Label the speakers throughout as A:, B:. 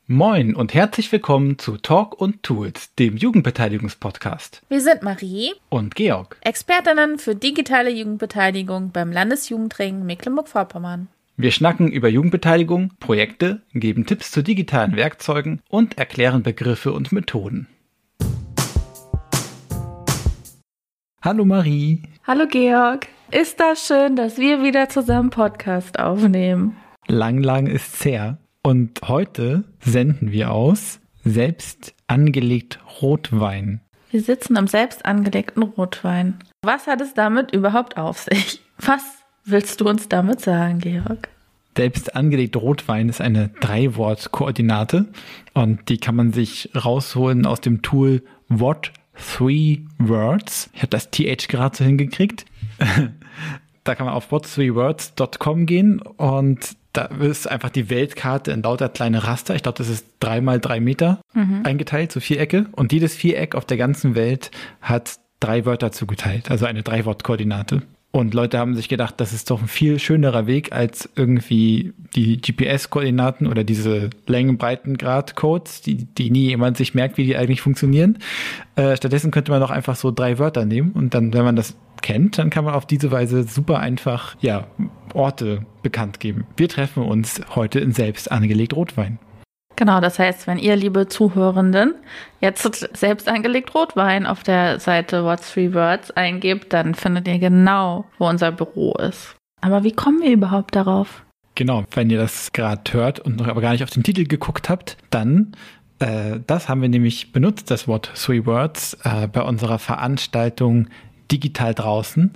A: Moin und herzlich willkommen zu Talk und Tools, dem Jugendbeteiligungspodcast.
B: Wir sind Marie
A: und Georg,
B: Expertinnen für digitale Jugendbeteiligung beim Landesjugendring Mecklenburg-Vorpommern.
A: Wir schnacken über Jugendbeteiligung, Projekte, geben Tipps zu digitalen Werkzeugen und erklären Begriffe und Methoden. Hallo Marie.
B: Hallo Georg. Ist das schön, dass wir wieder zusammen Podcast aufnehmen.
A: Lang ist's her. Und heute senden wir aus selbst angelegt Rotwein.
B: Wir sitzen am selbst angelegten Rotwein. Was hat es damit überhaupt auf sich? Was willst du uns damit sagen, Georg?
A: Selbst angelegt Rotwein ist eine 3-Wort-Koordinate und die kann man sich rausholen aus dem Tool What 3 Words. Ich habe das TH gerade so hingekriegt. Da kann man auf what3words.com gehen und da ist einfach die Weltkarte in lauter kleine Raster. Ich glaube, das ist 3 mal 3 Meter eingeteilt, so Vierecke. Und jedes Viereck auf der ganzen Welt hat 3 Wörter zugeteilt, also eine 3-Wort-Koordinate. Und Leute haben sich gedacht, das ist doch ein viel schönerer Weg als irgendwie die GPS-Koordinaten oder diese Längen-Breitengrad-Codes, die nie jemand sich merkt, wie die eigentlich funktionieren. Stattdessen könnte man doch einfach so 3 Wörter nehmen und dann, wenn man das kennt, dann kann man auf diese Weise super einfach Orte bekannt geben. Wir treffen uns heute in selbst angelegt Rotwein.
B: Genau, das heißt, wenn ihr, liebe Zuhörenden, jetzt selbst angelegt Rotwein auf der Seite What 3 Words eingebt, dann findet ihr genau, wo unser Büro ist. Aber wie kommen wir überhaupt darauf?
A: Genau, wenn ihr das gerade hört und noch aber gar nicht auf den Titel geguckt habt, dann das haben wir nämlich benutzt, das What 3 Words, bei unserer Veranstaltung Digital draußen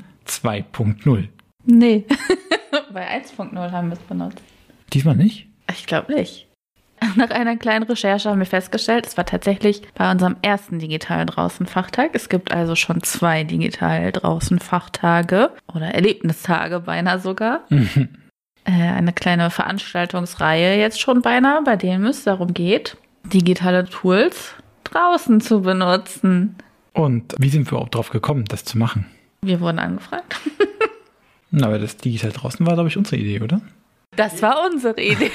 A: 2.0.
B: Nee, bei 1.0 haben wir es benutzt.
A: Diesmal nicht?
B: Ich glaube nicht. Nach einer kleinen Recherche haben wir festgestellt, es war tatsächlich bei unserem ersten Digital draußen Fachtag. Es gibt also schon 2 Digital draußen Fachtage oder Erlebnistage beinahe sogar. Eine kleine Veranstaltungsreihe jetzt schon beinahe, bei denen es darum geht, digitale Tools draußen zu benutzen.
A: Und wie sind wir überhaupt drauf gekommen, das zu machen?
B: Wir wurden angefragt.
A: Aber das Digital draußen war, glaube ich, unsere Idee, oder?
B: Das war unsere Idee.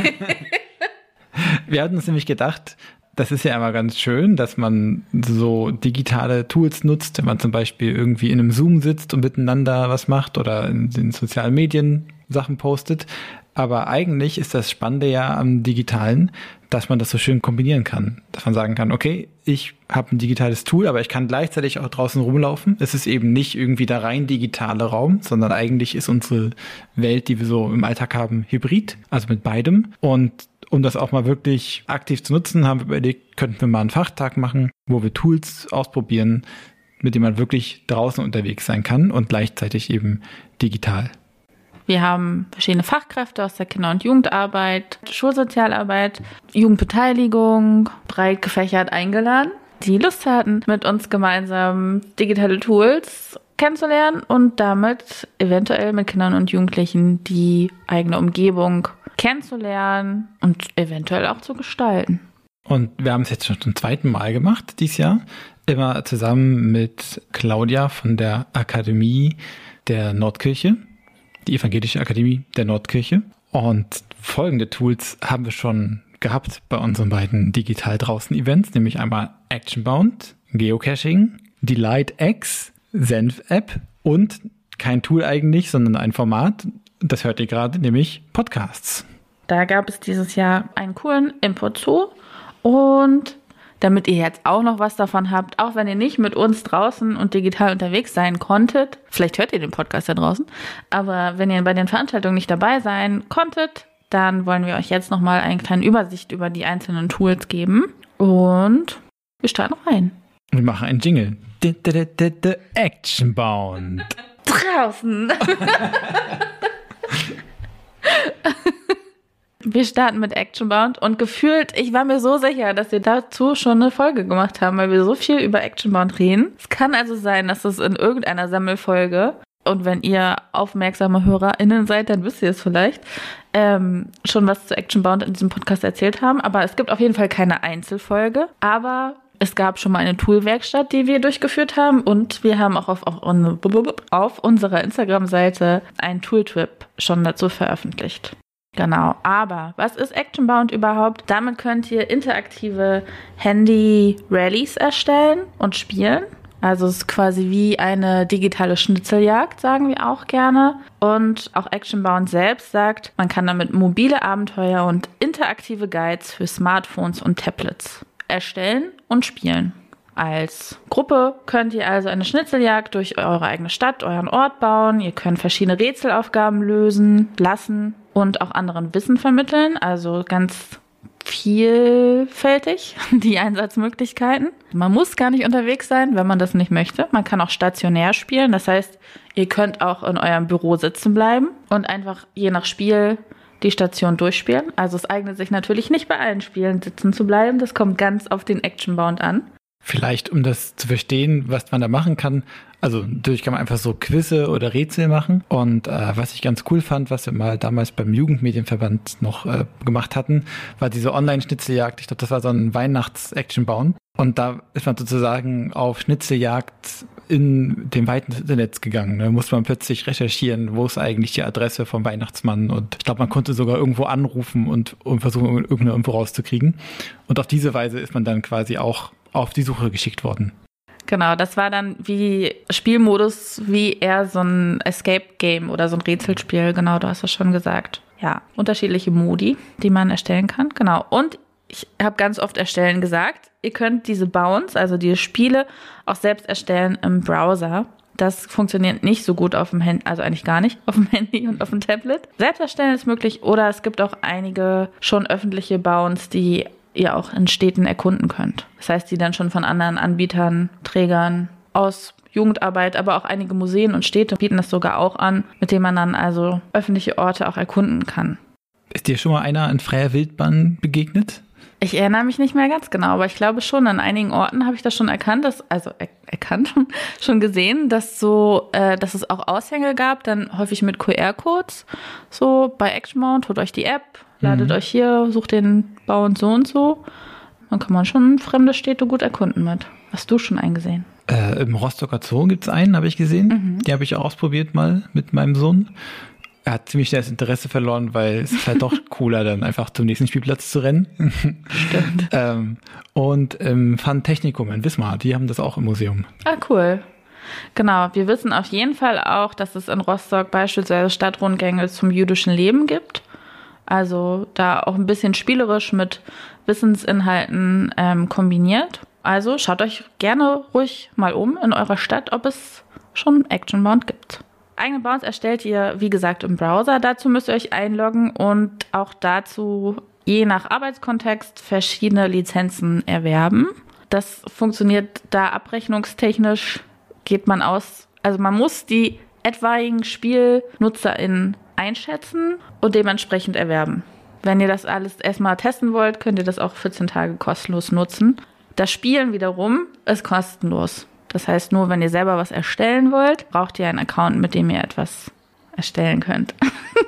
A: Wir hatten uns nämlich gedacht, das ist ja immer ganz schön, dass man so digitale Tools nutzt, wenn man zum Beispiel irgendwie in einem Zoom sitzt und miteinander was macht oder in den sozialen Medien Sachen postet. Aber eigentlich ist das Spannende ja am Digitalen, dass man das so schön kombinieren kann. Dass man sagen kann, okay, ich habe ein digitales Tool, aber ich kann gleichzeitig auch draußen rumlaufen. Es ist eben nicht irgendwie der rein digitale Raum, sondern eigentlich ist unsere Welt, die wir so im Alltag haben, hybrid, also mit beidem. Und um das auch mal wirklich aktiv zu nutzen, haben wir überlegt, könnten wir mal einen Fachtag machen, wo wir Tools ausprobieren, mit denen man wirklich draußen unterwegs sein kann und gleichzeitig eben digital.
B: Wir haben verschiedene Fachkräfte aus der Kinder- und Jugendarbeit, Schulsozialarbeit, Jugendbeteiligung, breit gefächert eingeladen, die Lust hatten, mit uns gemeinsam digitale Tools kennenzulernen und damit eventuell mit Kindern und Jugendlichen die eigene Umgebung kennenzulernen und eventuell auch zu gestalten.
A: Und wir haben es jetzt schon zum 2. Mal gemacht dieses Jahr, immer zusammen mit Claudia von der Akademie der Nordkirche, die Evangelische Akademie der Nordkirche. Und folgende Tools haben wir schon gehabt bei unseren beiden digital draußen Events, nämlich einmal Actionbound, Geocaching, DelightX, Senf-App und kein Tool eigentlich, sondern ein Format. Das hört ihr gerade, nämlich Podcasts.
B: Da gab es dieses Jahr einen coolen Input zu. Und damit ihr jetzt auch noch was davon habt, auch wenn ihr nicht mit uns draußen und digital unterwegs sein konntet, vielleicht hört ihr den Podcast da draußen, aber wenn ihr bei den Veranstaltungen nicht dabei sein konntet, dann wollen wir euch jetzt nochmal eine kleine Übersicht über die einzelnen Tools geben. Und wir starten rein.
A: Wir machen einen Jingle. Actionbound.
B: Draußen. Wir starten mit Actionbound und gefühlt, ich war mir so sicher, dass wir dazu schon eine Folge gemacht haben, weil wir so viel über Actionbound reden. Es kann also sein, dass es in irgendeiner Sammelfolge, und wenn ihr aufmerksame HörerInnen seid, dann wisst ihr es vielleicht, schon was zu Actionbound in diesem Podcast erzählt haben. Aber es gibt auf jeden Fall keine Einzelfolge. Aber es gab schon mal eine Toolwerkstatt, die wir durchgeführt haben, und wir haben auch auf unserer Instagram-Seite einen Tooltrip schon dazu veröffentlicht. Genau, aber was ist Actionbound überhaupt? Damit könnt ihr interaktive Handy-Rallies erstellen und spielen. Also es ist quasi wie eine digitale Schnitzeljagd, sagen wir auch gerne. Und auch Actionbound selbst sagt, man kann damit mobile Abenteuer und interaktive Guides für Smartphones und Tablets erstellen und spielen. Als Gruppe könnt ihr also eine Schnitzeljagd durch eure eigene Stadt, euren Ort bauen. Ihr könnt verschiedene Rätselaufgaben lösen lassen und auch anderen Wissen vermitteln. Also ganz vielfältig die Einsatzmöglichkeiten. Man muss gar nicht unterwegs sein, wenn man das nicht möchte. Man kann auch stationär spielen. Das heißt, ihr könnt auch in eurem Büro sitzen bleiben und einfach je nach Spiel die Station durchspielen. Also es eignet sich natürlich nicht bei allen Spielen sitzen zu bleiben. Das kommt ganz auf den Actionbound an.
A: Vielleicht, um das zu verstehen, was man da machen kann. Also natürlich kann man einfach so Quizze oder Rätsel machen. Und was ich ganz cool fand, was wir mal damals beim Jugendmedienverband noch gemacht hatten, war diese Online-Schnitzeljagd. Ich glaube, das war so ein Weihnachts-Actionbound. Und da ist man sozusagen auf Schnitzeljagd in dem weiten Internet gegangen. Da musste man plötzlich recherchieren, wo ist eigentlich die Adresse vom Weihnachtsmann. Und ich glaube, man konnte sogar irgendwo anrufen und versuchen, irgendeine Info rauszukriegen. Und auf diese Weise ist man dann quasi auch auf die Suche geschickt worden.
B: Genau, das war dann wie Spielmodus, wie eher so ein Escape-Game oder so ein Rätselspiel. Genau, du hast es schon gesagt. Ja, unterschiedliche Modi, die man erstellen kann. Genau, und ich habe ganz oft erstellen gesagt. Ihr könnt diese Bounds, also diese Spiele, auch selbst erstellen im Browser. Das funktioniert nicht so gut auf dem Handy, also eigentlich gar nicht auf dem Handy und auf dem Tablet. Selbst erstellen ist möglich oder es gibt auch einige schon öffentliche Bounds, die ihr auch in Städten erkunden könnt. Das heißt, die dann schon von anderen Anbietern, Trägern aus Jugendarbeit, aber auch einige Museen und Städte bieten das sogar auch an, mit denen man dann also öffentliche Orte auch erkunden kann.
A: Ist dir schon mal einer in freier Wildbahn begegnet?
B: Ich erinnere mich nicht mehr ganz genau, aber ich glaube schon, an einigen Orten habe ich das schon erkannt, schon gesehen, dass es auch Aushänge gab, dann häufig mit QR-Codes, so bei Actionbound, holt euch die App, ladet euch hier, sucht den Bound so und so. Dann kann man schon fremde Städte gut erkunden mit. Hast du schon eingesehen?
A: Im Rostocker Zoo gibt's einen, habe ich gesehen. Die habe ich auch ausprobiert mal mit meinem Sohn. Er hat ziemlich schnell das Interesse verloren, weil es ist halt doch cooler, dann einfach zum nächsten Spielplatz zu rennen.
B: Stimmt.
A: Und im Fun-Technikum in Wismar, die haben das auch im Museum.
B: Ah, cool. Genau, wir wissen auf jeden Fall auch, dass es in Rostock beispielsweise Stadtrundgänge zum jüdischen Leben gibt. Also da auch ein bisschen spielerisch mit Wissensinhalten kombiniert. Also schaut euch gerne ruhig mal um in eurer Stadt, ob es schon Actionbound gibt. Eigene Bounds erstellt ihr, wie gesagt, im Browser. Dazu müsst ihr euch einloggen und auch dazu, je nach Arbeitskontext, verschiedene Lizenzen erwerben. Das funktioniert da abrechnungstechnisch, geht man aus. Also man muss die etwaigen SpielnutzerInnen einschätzen und dementsprechend erwerben. Wenn ihr das alles erstmal testen wollt, könnt ihr das auch 14 Tage kostenlos nutzen. Das Spielen wiederum ist kostenlos. Das heißt, nur wenn ihr selber was erstellen wollt, braucht ihr einen Account, mit dem ihr etwas erstellen könnt.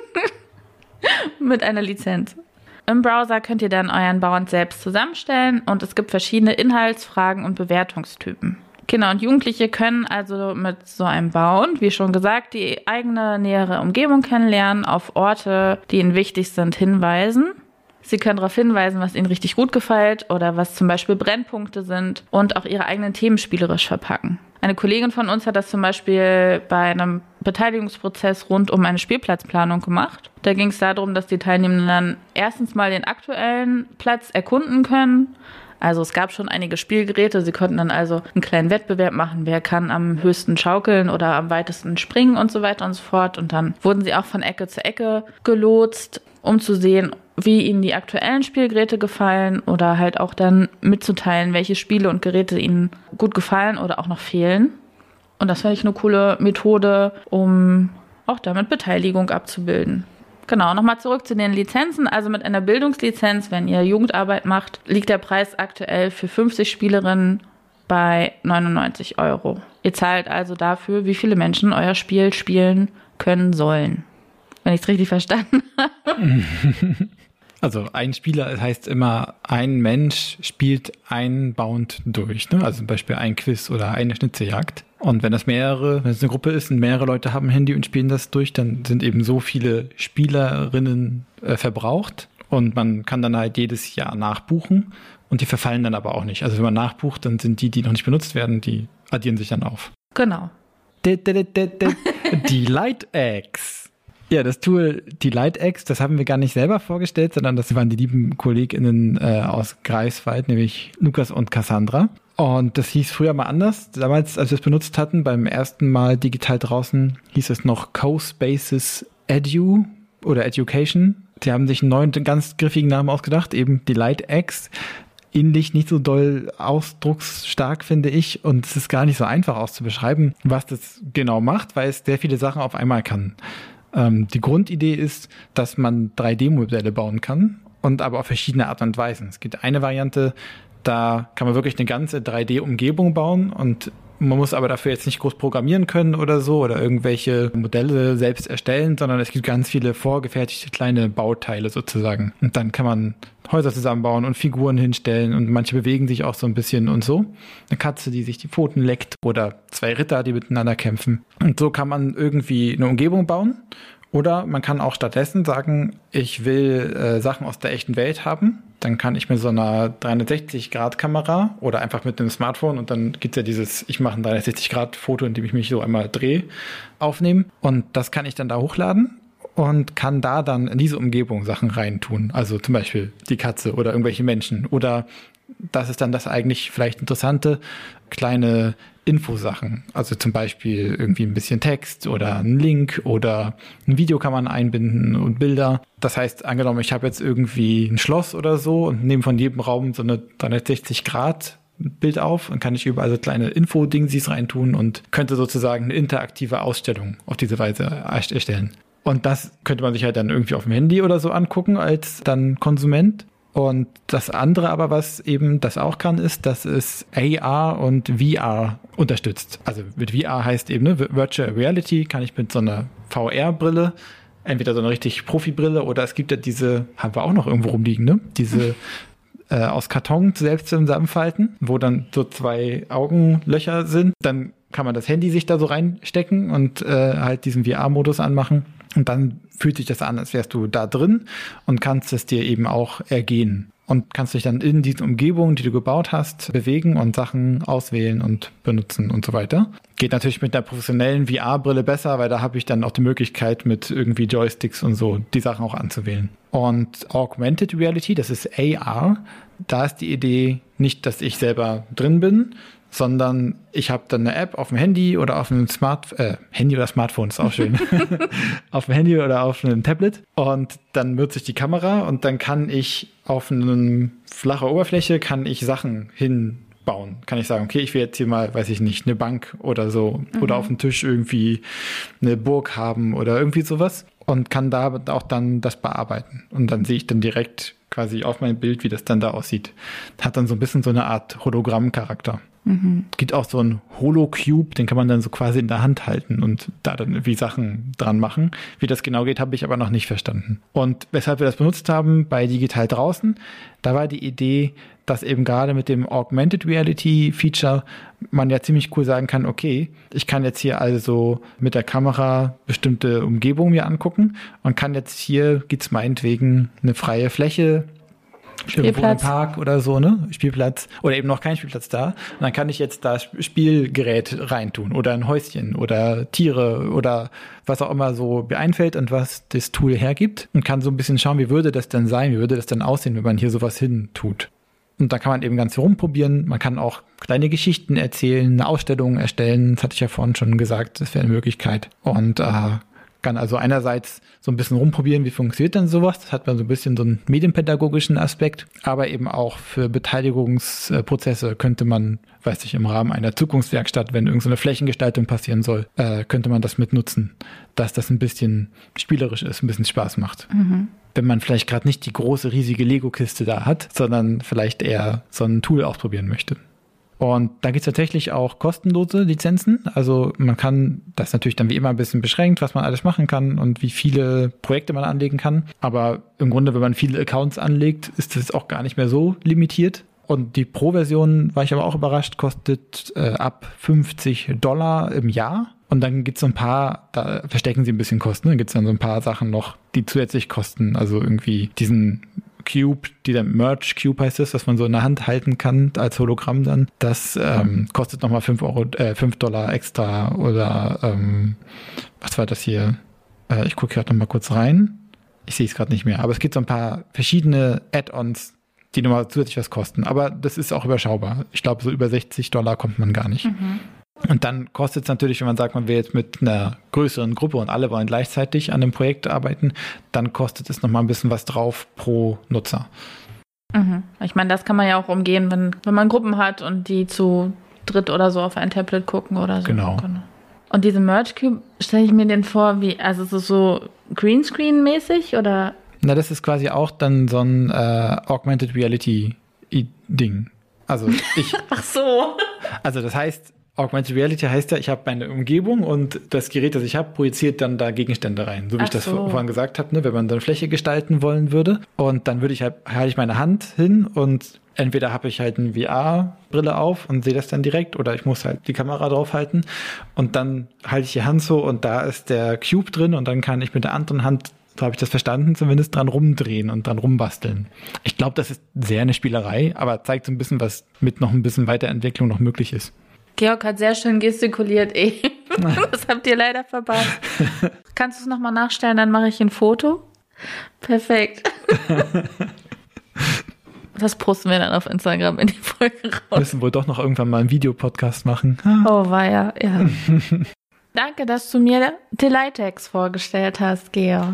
B: Mit einer Lizenz. Im Browser könnt ihr dann euren Bound selbst zusammenstellen und es gibt verschiedene Inhaltsfragen und Bewertungstypen. Kinder und Jugendliche können also mit so einem Bound, wie schon gesagt, die eigene nähere Umgebung kennenlernen, auf Orte, die ihnen wichtig sind, hinweisen. Sie können darauf hinweisen, was ihnen richtig gut gefällt oder was zum Beispiel Brennpunkte sind und auch ihre eigenen Themen spielerisch verpacken. Eine Kollegin von uns hat das zum Beispiel bei einem Beteiligungsprozess rund um eine Spielplatzplanung gemacht. Da ging es darum, dass die Teilnehmenden dann erstens mal den aktuellen Platz erkunden können. Also es gab schon einige Spielgeräte. Sie konnten dann also einen kleinen Wettbewerb machen. Wer kann am höchsten schaukeln oder am weitesten springen und so weiter und so fort. Und dann wurden sie auch von Ecke zu Ecke gelotst, um zu sehen, wie ihnen die aktuellen Spielgeräte gefallen oder halt auch dann mitzuteilen, welche Spiele und Geräte ihnen gut gefallen oder auch noch fehlen. Und das fand ich eine coole Methode, um auch damit Beteiligung abzubilden. Genau, nochmal zurück zu den Lizenzen. Also mit einer Bildungslizenz, wenn ihr Jugendarbeit macht, liegt der Preis aktuell für 50 Spielerinnen bei 99 €. Ihr zahlt also dafür, wie viele Menschen euer Spiel spielen können sollen. Wenn ich es richtig verstanden habe.
A: Also ein Spieler heißt immer, ein Mensch spielt einen Bound durch, ne? Also zum Beispiel ein Quiz oder eine Schnitzeljagd. Und wenn es eine Gruppe ist und mehrere Leute haben ein Handy und spielen das durch, dann sind eben so viele Spielerinnen verbraucht. Und man kann dann halt jedes Jahr nachbuchen und die verfallen dann aber auch nicht. Also wenn man nachbucht, dann sind die noch nicht benutzt werden, die addieren sich dann auf.
B: Genau.
A: DelightX. Ja, das Tool DelightX, das haben wir gar nicht selber vorgestellt, sondern das waren die lieben KollegInnen aus Greifswald, nämlich Lukas und Cassandra. Und das hieß früher mal anders. Damals, als wir es benutzt hatten, beim ersten Mal digital draußen, hieß es noch CoSpaces Edu oder Education. Die haben sich einen neuen, ganz griffigen Namen ausgedacht, eben DelightX. Inlich nicht so doll ausdrucksstark, finde ich. Und es ist gar nicht so einfach auszubeschreiben, was das genau macht, weil es sehr viele Sachen auf einmal kann. Die Grundidee ist, dass man 3D-Modelle bauen kann und aber auf verschiedene Art und Weisen. Es gibt eine Variante, da kann man wirklich eine ganze 3D-Umgebung bauen und man muss aber dafür jetzt nicht groß programmieren können oder so oder irgendwelche Modelle selbst erstellen, sondern es gibt ganz viele vorgefertigte kleine Bauteile sozusagen. Und dann kann man Häuser zusammenbauen und Figuren hinstellen und manche bewegen sich auch so ein bisschen und so. Eine Katze, die sich die Pfoten leckt oder 2 Ritter, die miteinander kämpfen. Und so kann man irgendwie eine Umgebung bauen. Oder man kann auch stattdessen sagen, ich will Sachen aus der echten Welt haben. Dann kann ich mit so einer 360-Grad-Kamera oder einfach mit einem Smartphone und dann gibt's ja dieses, ich mache ein 360-Grad-Foto, in dem ich mich so einmal drehe, aufnehmen. Und das kann ich dann da hochladen und kann da dann in diese Umgebung Sachen reintun. Also zum Beispiel die Katze oder irgendwelche Menschen. Oder das ist dann das eigentlich vielleicht interessante kleine Infosachen. Also zum Beispiel irgendwie ein bisschen Text oder ein Link oder ein Video kann man einbinden und Bilder. Das heißt, angenommen, ich habe jetzt irgendwie ein Schloss oder so und nehme von jedem Raum so eine 360-Grad Bild auf und kann ich überall so kleine Info-Dingsies reintun und könnte sozusagen eine interaktive Ausstellung auf diese Weise erstellen. Und das könnte man sich halt dann irgendwie auf dem Handy oder so angucken als dann Konsument. Und das andere aber, was eben das auch kann, ist, dass es AR und VR unterstützt. Also mit VR heißt eben, ne, Virtual Reality kann ich mit so einer VR-Brille, entweder so eine richtig Profi-Brille oder es gibt ja diese, haben wir auch noch irgendwo rumliegen, ne? Diese aus Karton selbst zusammenfalten, wo dann so 2 Augenlöcher sind. Dann kann man das Handy sich da so reinstecken und halt diesen VR-Modus anmachen. Und dann fühlt sich das an, als wärst du da drin und kannst es dir eben auch ergehen. Und kannst dich dann in diesen Umgebungen, die du gebaut hast, bewegen und Sachen auswählen und benutzen und so weiter. Geht natürlich mit einer professionellen VR-Brille besser, weil da habe ich dann auch die Möglichkeit, mit irgendwie Joysticks und so die Sachen auch anzuwählen. Und Augmented Reality, das ist AR, da ist die Idee nicht, dass ich selber drin bin, sondern ich habe dann eine App auf dem Handy oder auf einem Handy oder Smartphone, ist auch schön, auf dem Handy oder auf einem Tablet und dann nutze ich die Kamera und dann kann ich auf eine flache Oberfläche, kann ich Sachen hinbauen. Kann ich sagen, okay, ich will jetzt hier mal, weiß ich nicht, eine Bank oder so oder auf dem Tisch irgendwie eine Burg haben oder irgendwie sowas und kann da auch dann das bearbeiten und dann sehe ich dann direkt quasi auf mein Bild, wie das dann da aussieht. Hat dann so ein bisschen so eine Art Hologramm-Charakter. Es gibt auch so einen Holocube, den kann man dann so quasi in der Hand halten und da dann irgendwie Sachen dran machen. Wie das genau geht, habe ich aber noch nicht verstanden. Und weshalb wir das benutzt haben bei Digital draußen, da war die Idee, dass eben gerade mit dem Augmented Reality Feature man ja ziemlich cool sagen kann, okay, ich kann jetzt hier also mit der Kamera bestimmte Umgebungen mir angucken und kann jetzt hier, gibt's meinetwegen eine freie Fläche, irgendwo im Park oder so, ne? Spielplatz oder eben noch kein Spielplatz da. Und dann kann ich jetzt da Spielgerät reintun oder ein Häuschen oder Tiere oder was auch immer so mir einfällt und was das Tool hergibt und kann so ein bisschen schauen, wie würde das denn sein, wie würde das denn aussehen, wenn man hier sowas hin tut. Und da kann man eben ganz viel rumprobieren. Man kann auch kleine Geschichten erzählen, eine Ausstellung erstellen. Das hatte ich ja vorhin schon gesagt, das wäre eine Möglichkeit. Und kann also einerseits so ein bisschen rumprobieren, wie funktioniert denn sowas. Das hat man so ein bisschen so einen medienpädagogischen Aspekt. Aber eben auch für Beteiligungsprozesse könnte man, weiß ich, im Rahmen einer Zukunftswerkstatt, wenn irgendeine Flächengestaltung passieren soll, könnte man das mitnutzen, dass das ein bisschen spielerisch ist, ein bisschen Spaß macht. Wenn man vielleicht gerade nicht die große, riesige Lego-Kiste da hat, sondern vielleicht eher so ein Tool ausprobieren möchte. Und da gibt es tatsächlich auch kostenlose Lizenzen. Also man kann das natürlich dann wie immer ein bisschen beschränkt, was man alles machen kann und wie viele Projekte man anlegen kann. Aber im Grunde, wenn man viele Accounts anlegt, ist das auch gar nicht mehr so limitiert. und die Pro-Version, war ich aber auch überrascht, kostet ab $50 im Jahr. Und dann gibt's so ein paar, da verstecken sie ein bisschen Kosten, dann gibt's dann so ein paar Sachen noch, die zusätzlich kosten. Also irgendwie diesen Cube, dieser Merge Cube heißt es, dass man so in der Hand halten kann als Hologramm dann. Das kostet nochmal $5 extra oder was war das hier? Ich gucke gerade nochmal kurz rein. Ich sehe es gerade nicht mehr. Aber es gibt so ein paar verschiedene Add-ons, die nochmal zusätzlich was kosten. Aber das ist auch überschaubar. Ich glaube, so über $60 kommt man gar nicht.
B: Mhm.
A: Und dann kostet es natürlich, wenn man sagt, man will jetzt mit einer größeren Gruppe und alle wollen gleichzeitig an einem Projekt arbeiten, dann kostet es nochmal ein bisschen was drauf pro Nutzer.
B: Mhm. Ich meine, das kann man ja auch umgehen, wenn man Gruppen hat und die zu dritt oder so auf ein Tablet gucken oder so.
A: Genau.
B: Und diese Merge Cube, stelle ich mir den vor, also ist es so Greenscreen-mäßig oder?
A: Na, das ist quasi auch dann so ein Augmented Reality-Ding. Also
B: Ach so.
A: Also das heißt, Augmented Reality heißt ja, ich habe meine Umgebung und das Gerät, das ich habe, projiziert dann da Gegenstände rein. So wie ich das vorhin gesagt habe, ne? Wenn man dann Fläche gestalten wollen würde. Und dann würde ich halte ich meine Hand hin und entweder habe ich halt eine VR-Brille auf und sehe das dann direkt oder ich muss halt die Kamera draufhalten und dann halte ich die Hand so und da ist der Cube drin und dann kann ich mit der anderen Hand, so habe ich das verstanden, zumindest dran rumdrehen und dran rumbasteln. Ich glaube, das ist sehr eine Spielerei, aber zeigt so ein bisschen, was mit noch ein bisschen Weiterentwicklung noch möglich ist.
B: Georg hat sehr schön gestikuliert eben. Das habt ihr leider verpasst. Kannst du es nochmal nachstellen, dann mache ich ein Foto. Perfekt. Das posten wir dann auf Instagram in die Folge raus.
A: Wir müssen wohl doch noch irgendwann mal einen Videopodcast machen.
B: Oh, weia, ja. Danke, dass du mir Deleitex vorgestellt hast, Georg.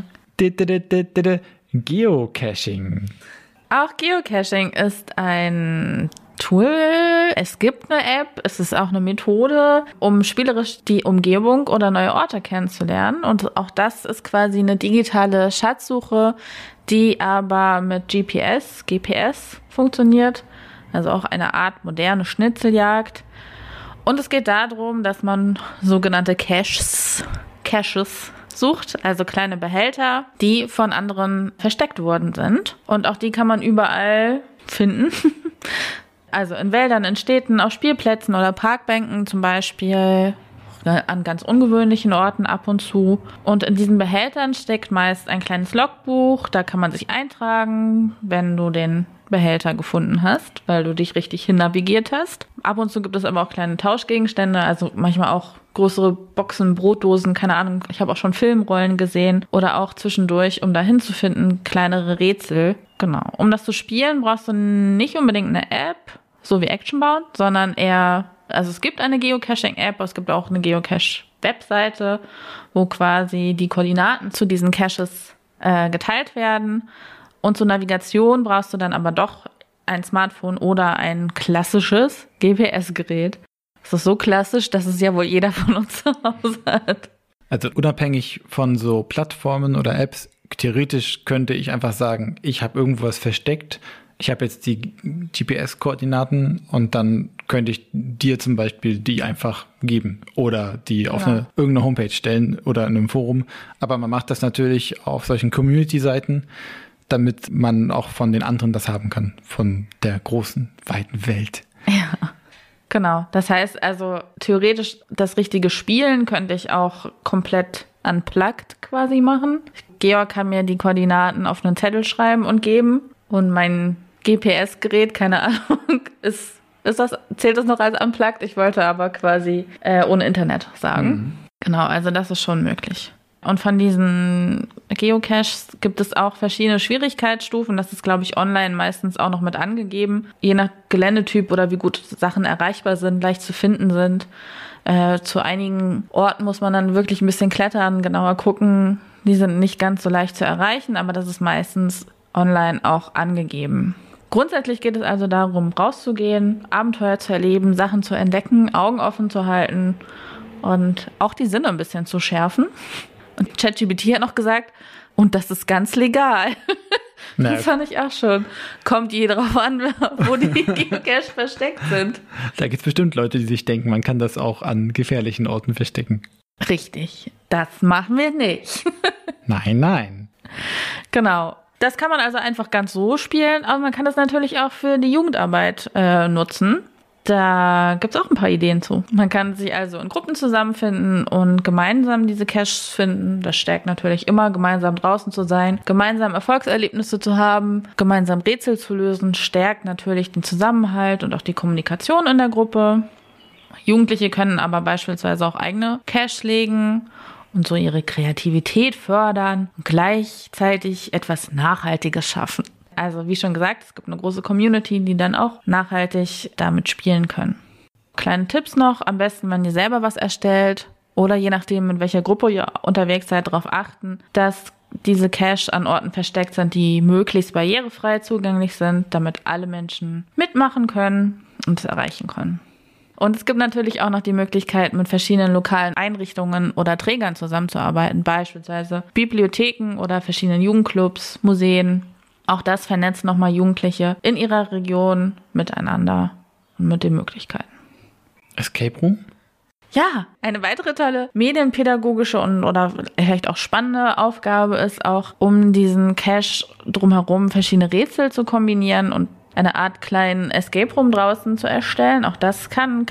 A: Geocaching.
B: Auch Geocaching ist ein Tool, es gibt eine App, es ist auch eine Methode, um spielerisch die Umgebung oder neue Orte kennenzulernen. Und auch das ist quasi eine digitale Schatzsuche, die aber mit GPS funktioniert. Also auch eine Art moderne Schnitzeljagd. Und es geht darum, dass man sogenannte Caches sucht, also kleine Behälter, die von anderen versteckt worden sind. Und auch die kann man überall finden. Also in Wäldern, in Städten, auf Spielplätzen oder Parkbänken zum Beispiel, an ganz ungewöhnlichen Orten ab und zu. Und in diesen Behältern steckt meist ein kleines Logbuch, da kann man sich eintragen, wenn du den Behälter gefunden hast, weil du dich richtig hin navigiert hast. Ab und zu gibt es aber auch kleine Tauschgegenstände, also manchmal auch größere Boxen, Brotdosen, keine Ahnung. Ich habe auch schon Filmrollen gesehen oder auch zwischendurch, um dahin zu finden, kleinere Rätsel. Genau. Um das zu spielen, brauchst du nicht unbedingt eine App, so wie Actionbound, sondern eher, also es gibt eine Geocaching-App, es gibt auch eine Geocache-Webseite, wo quasi die Koordinaten zu diesen Caches geteilt werden. Und zur Navigation brauchst du dann aber doch ein Smartphone oder ein klassisches GPS-Gerät. Das ist so klassisch, dass es ja wohl jeder von uns zu Hause hat.
A: Also unabhängig von so Plattformen oder Apps, theoretisch könnte ich einfach sagen, ich habe irgendwas versteckt, ich habe jetzt die GPS-Koordinaten und dann könnte ich dir zum Beispiel die einfach geben oder die auf irgendeine Homepage stellen oder in einem Forum. Aber man macht das natürlich auf solchen Community-Seiten, damit man auch von den anderen das haben kann, von der großen, weiten Welt.
B: Ja, genau. Das heißt also, theoretisch das richtige Spielen könnte ich auch komplett unplugged quasi machen. Georg kann mir die Koordinaten auf einen Zettel schreiben und geben und mein GPS-Gerät, keine Ahnung, zählt das noch als unplugged? Ich wollte aber quasi ohne Internet sagen. Mhm. Genau, also das ist schon möglich. Und von diesen Geocaches gibt es auch verschiedene Schwierigkeitsstufen. Das ist, glaube ich, online meistens auch noch mit angegeben. Je nach Geländetyp oder wie gut Sachen erreichbar sind, leicht zu finden sind. Zu einigen Orten muss man dann wirklich ein bisschen klettern, genauer gucken. Die sind nicht ganz so leicht zu erreichen, aber das ist meistens online auch angegeben. Grundsätzlich geht es also darum, rauszugehen, Abenteuer zu erleben, Sachen zu entdecken, Augen offen zu halten und auch die Sinne ein bisschen zu schärfen. Und ChatGPT hat noch gesagt, und das ist ganz legal. Das fand ich auch schon. Kommt je drauf an, wo die Geocache versteckt sind.
A: Da gibt es bestimmt Leute, die sich denken, man kann das auch an gefährlichen Orten verstecken.
B: Richtig, das machen wir nicht.
A: Nein.
B: Genau. Das kann man also einfach ganz so spielen, aber man kann das natürlich auch für die Jugendarbeit nutzen. Da gibt's auch ein paar Ideen zu. Man kann sich also in Gruppen zusammenfinden und gemeinsam diese Caches finden. Das stärkt natürlich immer, gemeinsam draußen zu sein, gemeinsam Erfolgserlebnisse zu haben, gemeinsam Rätsel zu lösen, stärkt natürlich den Zusammenhalt und auch die Kommunikation in der Gruppe. Jugendliche können aber beispielsweise auch eigene Caches legen und so ihre Kreativität fördern und gleichzeitig etwas Nachhaltiges schaffen. Also wie schon gesagt, es gibt eine große Community, die dann auch nachhaltig damit spielen können. Kleine Tipps noch, am besten, wenn ihr selber was erstellt oder je nachdem, in welcher Gruppe ihr unterwegs seid, darauf achten, dass diese Caches an Orten versteckt sind, die möglichst barrierefrei zugänglich sind, damit alle Menschen mitmachen können und es erreichen können. Und es gibt natürlich auch noch die Möglichkeit, mit verschiedenen lokalen Einrichtungen oder Trägern zusammenzuarbeiten, beispielsweise Bibliotheken oder verschiedenen Jugendclubs, Museen. Auch das vernetzt nochmal Jugendliche in ihrer Region miteinander und mit den Möglichkeiten.
A: Escape Room?
B: Ja, eine weitere tolle medienpädagogische oder vielleicht auch spannende Aufgabe ist auch, um diesen Cache drumherum verschiedene Rätsel zu kombinieren und eine Art kleinen Escape Room draußen zu erstellen. Auch das kann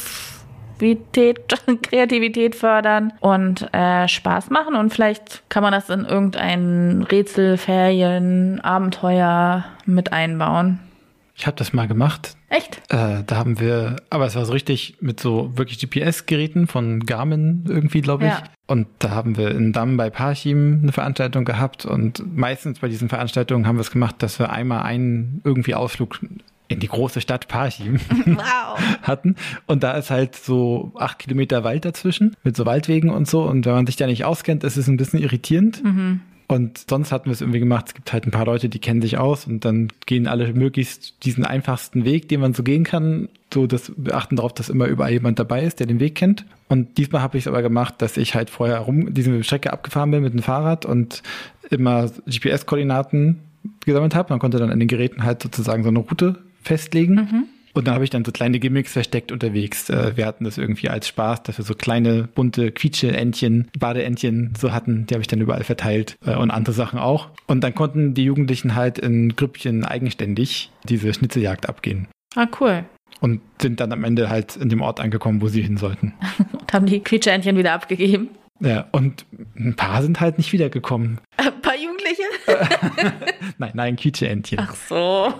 B: Kreativität fördern und Spaß machen. Und vielleicht kann man das in irgendein Rätsel, Ferien, Abenteuer mit einbauen.
A: Ich habe das mal gemacht.
B: Echt?
A: Da haben wir, aber es war so richtig mit so wirklich GPS-Geräten von Garmin irgendwie, glaube ich. Ja. Und da haben wir in Damm bei Parchim eine Veranstaltung gehabt. Und meistens bei diesen Veranstaltungen haben wir es gemacht, dass wir einmal einen irgendwie Ausflug in die große Stadt Parchim hatten. Und da ist halt so 8 Kilometer Wald dazwischen mit so Waldwegen und so. Und wenn man sich da nicht auskennt, ist es ein bisschen irritierend. Mhm. Und sonst hatten wir es irgendwie gemacht, es gibt halt ein paar Leute, die kennen sich aus und dann gehen alle möglichst diesen einfachsten Weg, den man so gehen kann. So, das beachten darauf, dass immer überall jemand dabei ist, der den Weg kennt. Und diesmal habe ich es aber gemacht, dass ich halt vorher diese Strecke abgefahren bin mit dem Fahrrad und immer GPS-Koordinaten gesammelt habe. Man konnte dann an den Geräten halt sozusagen so eine Route festlegen. Mhm. Und dann habe ich dann so kleine Gimmicks versteckt unterwegs. Wir hatten das irgendwie als Spaß, dass wir so kleine, bunte Quietsche-Entchen, Badeentchen so hatten. Die habe ich dann überall verteilt und andere Sachen auch. Und dann konnten die Jugendlichen halt in Grüppchen eigenständig diese Schnitzeljagd abgehen.
B: Ah, cool.
A: Und sind dann am Ende halt in dem Ort angekommen, wo sie hin sollten.
B: Und haben die Quietsche-Entchen wieder abgegeben.
A: Ja, und ein paar sind halt nicht wiedergekommen.
B: Ein paar Jugendliche?
A: Nein, Quietsche-Entchen.
B: Ach so.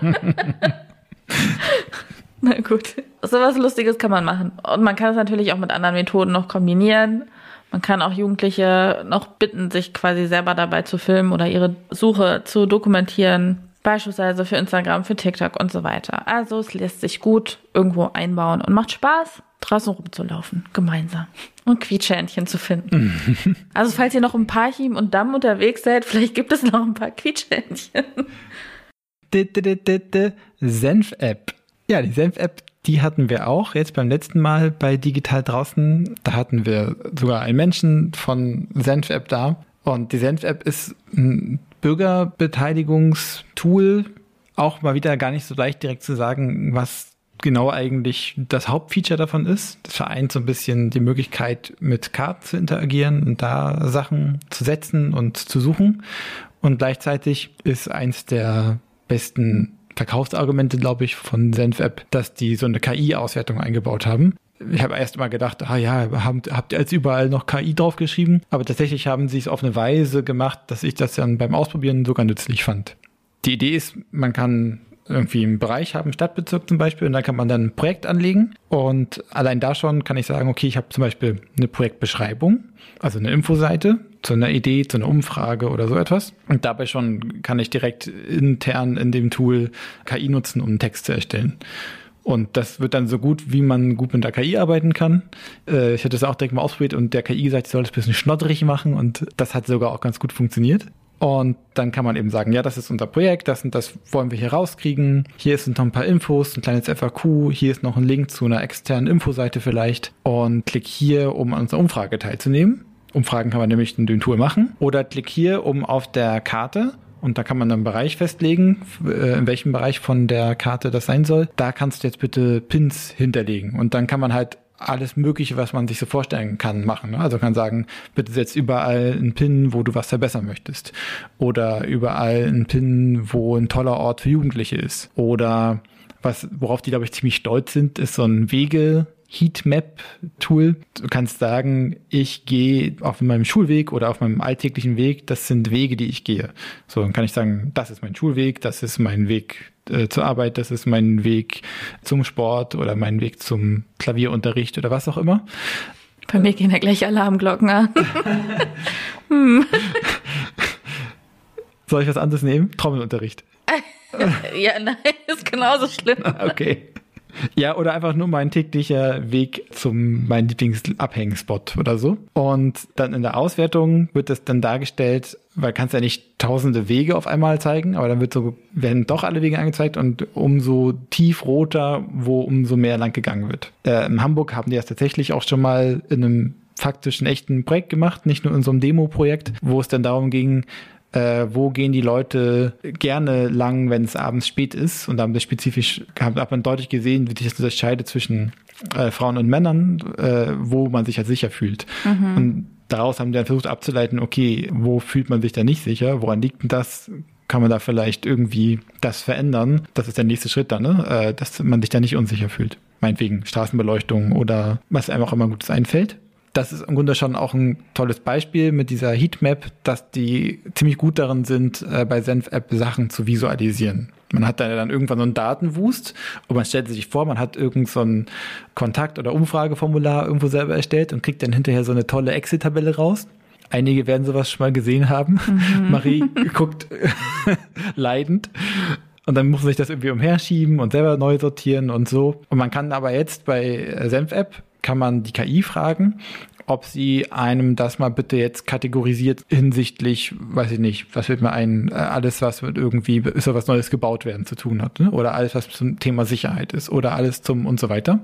B: Na gut. So was Lustiges kann man machen. Und man kann es natürlich auch mit anderen Methoden noch kombinieren. Man kann auch Jugendliche noch bitten, sich quasi selber dabei zu filmen oder ihre Suche zu dokumentieren. Beispielsweise für Instagram, für TikTok und so weiter. Also es lässt sich gut irgendwo einbauen und macht Spaß, draußen rumzulaufen, gemeinsam. Und Quietschhähnchen zu finden. Also falls ihr noch im Parchim und Damm unterwegs seid, vielleicht gibt es noch ein paar Quietschhähnchen.
A: Senf-App. Ja, die Senf-App, die hatten wir auch jetzt beim letzten Mal bei Digital draußen. Da hatten wir sogar einen Menschen von Senf-App da. Und die Senf-App ist ein Bürgerbeteiligungstool. Auch mal wieder gar nicht so leicht direkt zu sagen, was genau eigentlich das Hauptfeature davon ist. Das vereint so ein bisschen die Möglichkeit, mit Karten zu interagieren und da Sachen zu setzen und zu suchen. Und gleichzeitig ist eins der besten Verkaufsargumente, glaube ich, von Senf-App, dass die so eine KI-Auswertung eingebaut haben. Ich habe erst mal gedacht, habt ihr jetzt überall noch KI draufgeschrieben? Aber tatsächlich haben sie es auf eine Weise gemacht, dass ich das dann beim Ausprobieren sogar nützlich fand. Die Idee ist, man kann irgendwie einen Bereich haben, Stadtbezirk zum Beispiel, und dann kann man dann ein Projekt anlegen. Und allein da schon kann ich sagen, okay, ich habe zum Beispiel eine Projektbeschreibung, also eine Infoseite zu einer Idee, zu einer Umfrage oder so etwas. Und dabei schon kann ich direkt intern in dem Tool KI nutzen, um einen Text zu erstellen. Und das wird dann so gut, wie man gut mit der KI arbeiten kann. Ich hatte das auch direkt mal ausprobiert und der KI gesagt, ich soll das ein bisschen schnoddrig machen und das hat sogar auch ganz gut funktioniert. Und dann kann man eben sagen, ja, das ist unser Projekt, das und das wollen wir hier rauskriegen. Hier sind noch ein paar Infos, ein kleines FAQ, hier ist noch ein Link zu einer externen Infoseite vielleicht. Und klick hier, um an unserer Umfrage teilzunehmen. Umfragen kann man nämlich in dem Tool machen. Oder klick hier, um auf der Karte, und da kann man dann einen Bereich festlegen, in welchem Bereich von der Karte das sein soll. Da kannst du jetzt bitte Pins hinterlegen. Und dann kann man halt alles Mögliche, was man sich so vorstellen kann, machen. Also kann sagen, bitte setz überall einen Pin, wo du was verbessern möchtest. Oder überall einen Pin, wo ein toller Ort für Jugendliche ist. Oder worauf die, glaube ich, ziemlich stolz sind, ist so ein Heatmap-Tool. Du kannst sagen, ich gehe auf meinem Schulweg oder auf meinem alltäglichen Weg, das sind Wege, die ich gehe. So, dann kann ich sagen, das ist mein Schulweg, das ist mein Weg zur Arbeit, das ist mein Weg zum Sport oder mein Weg zum Klavierunterricht oder was auch immer.
B: Bei mir gehen ja gleich Alarmglocken an.
A: Soll ich was anderes nehmen? Trommelunterricht.
B: Ja, nein, ist genauso schlimm.
A: Okay. Ja, oder einfach nur mein täglicher Weg mein Lieblingsabhängspot oder so. Und dann in der Auswertung wird das dann dargestellt, weil kannst ja nicht tausende Wege auf einmal zeigen, aber dann werden doch alle Wege angezeigt und umso tiefroter, wo umso mehr lang gegangen wird. In Hamburg haben die das tatsächlich auch schon mal in einem faktischen, echten Projekt gemacht, nicht nur in so einem Demo-Projekt, wo es dann darum ging, wo gehen die Leute gerne lang, wenn es abends spät ist. Und da haben wir spezifisch, hat man deutlich gesehen, wie sich das unterscheidet zwischen Frauen und Männern, wo man sich halt sicher fühlt. Und daraus haben die dann versucht abzuleiten, okay, wo fühlt man sich da nicht sicher? Woran liegt denn das? Kann man da vielleicht irgendwie das verändern? Das ist der nächste Schritt dann, ne? Dass man sich da nicht unsicher fühlt. Meinetwegen Straßenbeleuchtung oder was einem auch immer Gutes einfällt. Das ist im Grunde schon auch ein tolles Beispiel mit dieser Heatmap, dass die ziemlich gut darin sind, bei Senf-App Sachen zu visualisieren. Man hat da dann irgendwann so einen Datenwust und man stellt sich vor, man hat irgend so ein Kontakt- oder Umfrageformular irgendwo selber erstellt und kriegt dann hinterher so eine tolle Excel-Tabelle raus. Einige werden sowas schon mal gesehen haben. Marie guckt leidend. Und dann muss man sich das irgendwie umherschieben und selber neu sortieren und so. Und man kann aber jetzt bei Senf-App kann man die KI fragen, ob sie einem das mal bitte jetzt kategorisiert hinsichtlich, weiß ich nicht, was wird mir alles, was mit irgendwie ist was Neues gebaut werden zu tun hat, ne? Oder alles, was zum Thema Sicherheit ist oder alles zum und so weiter.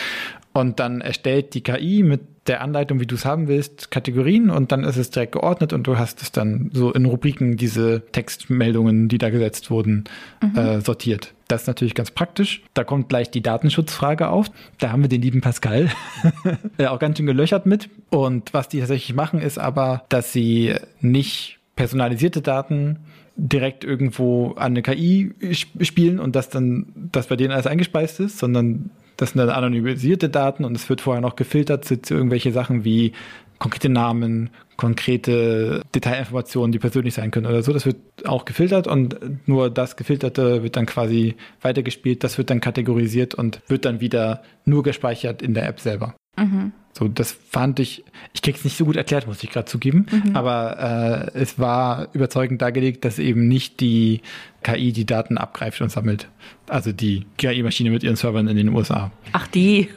A: Und dann erstellt die KI mit der Anleitung, wie du es haben willst, Kategorien und dann ist es direkt geordnet und du hast es dann so in Rubriken, diese Textmeldungen, die da gesetzt wurden, sortiert. Das ist natürlich ganz praktisch. Da kommt gleich die Datenschutzfrage auf. Da haben wir den lieben Pascal auch ganz schön gelöchert mit. Und was die tatsächlich machen, ist aber, dass sie nicht personalisierte Daten direkt irgendwo an eine KI spielen und dass bei denen alles eingespeist ist, sondern das sind dann anonymisierte Daten und es wird vorher noch gefiltert zu irgendwelche Sachen wie konkrete Namen, konkrete Detailinformationen, die persönlich sein können oder so. Das wird auch gefiltert und nur das Gefilterte wird dann quasi weitergespielt. Das wird dann kategorisiert und wird dann wieder nur gespeichert in der App selber. So, das fand ich krieg's nicht so gut erklärt, muss ich gerade zugeben, aber es war überzeugend dargelegt, dass eben nicht die KI die Daten abgreift und sammelt. Also die KI-Maschine mit ihren Servern in den USA.
B: Ach, die.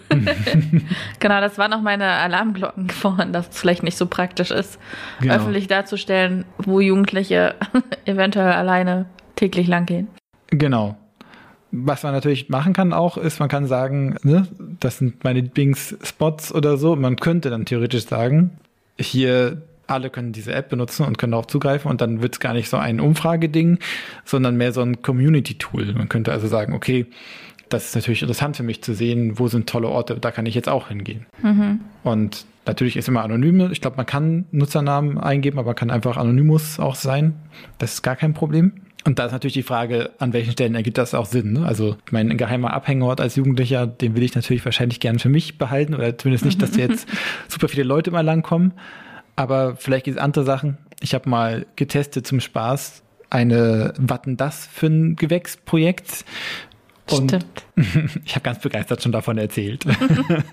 B: Genau, das waren auch meine Alarmglocken vorhin, dass es vielleicht nicht so praktisch ist, öffentlich darzustellen, wo Jugendliche eventuell alleine täglich langgehen.
A: Genau. Was man natürlich machen kann auch, ist, man kann sagen, ne, das sind meine Lieblingsspots oder so. Man könnte dann theoretisch sagen, hier alle können diese App benutzen und können darauf zugreifen und dann wird es gar nicht so ein Umfrageding, sondern mehr so ein Community-Tool. Man könnte also sagen, okay, das ist natürlich interessant für mich zu sehen, wo sind tolle Orte, da kann ich jetzt auch hingehen. Und natürlich ist immer anonym. Ich glaube, man kann Nutzernamen eingeben, aber man kann einfach Anonymous auch sein. Das ist gar kein Problem. Und da ist natürlich die Frage, an welchen Stellen ergibt das auch Sinn, ne? Also mein geheimer Abhängeort als Jugendlicher, den will ich natürlich wahrscheinlich gerne für mich behalten oder zumindest nicht, dass da jetzt super viele Leute immer langkommen. Aber vielleicht gibt es andere Sachen. Ich habe mal getestet zum Spaß was denn das für ein Gewächsprojekt? Und ich habe ganz begeistert schon davon erzählt. Und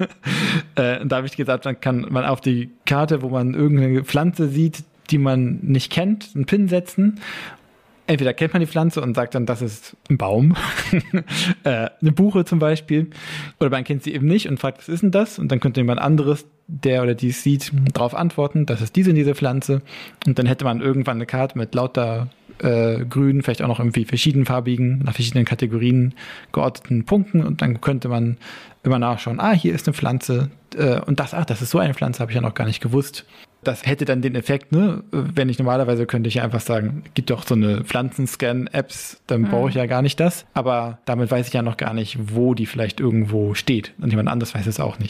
A: da habe ich gesagt, dann kann man auf die Karte, wo man irgendeine Pflanze sieht, die man nicht kennt, einen Pin setzen. Entweder kennt man die Pflanze und sagt dann, das ist ein Baum, eine Buche zum Beispiel, oder man kennt sie eben nicht und fragt, was ist denn das? Und dann könnte jemand anderes, der oder die es sieht, darauf antworten, das ist diese Pflanze. Und dann hätte man irgendwann eine Karte mit lauter grün, vielleicht auch noch irgendwie verschiedenfarbigen, nach verschiedenen Kategorien geordneten Punkten und dann könnte man immer nachschauen, hier ist eine Pflanze und das ist so eine Pflanze, habe ich ja noch gar nicht gewusst. Das hätte dann den Effekt, ne, wenn ich normalerweise könnte ich ja einfach sagen, gibt doch so eine Pflanzenscan-Apps, dann brauche ich ja gar nicht das. Aber damit weiß ich ja noch gar nicht, wo die vielleicht irgendwo steht. Und jemand anderes weiß es auch nicht.